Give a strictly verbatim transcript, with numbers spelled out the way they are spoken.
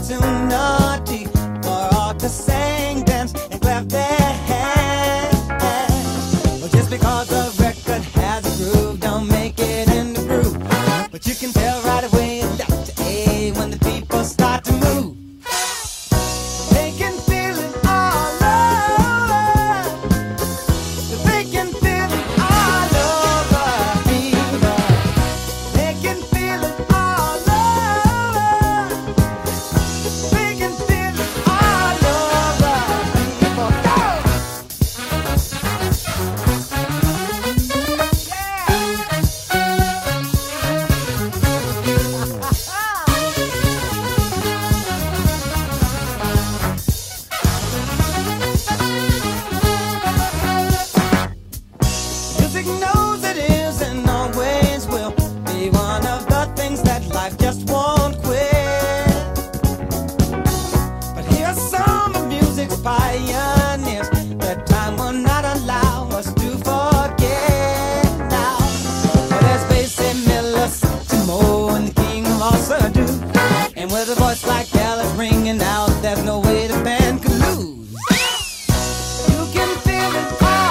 opportunity for all to sing, dance, and clap their hands. Well, just because a record has a groove, don't make it in the groove. But you can tell right away it's Doctor A when the people start to move. They can feel it all over. They can feel it all over fever. They can feel it all over. They can feel it all over fever. Go! Music knows it is and always will be one of the things that life just won't quit. But here's some of music's pioneers that time will not allow us to forget now. But there's Basie Miller, Timo, and the king of all Surdo. And with a voice like Alice ringing out, there's no way the band could lose. You can feel it all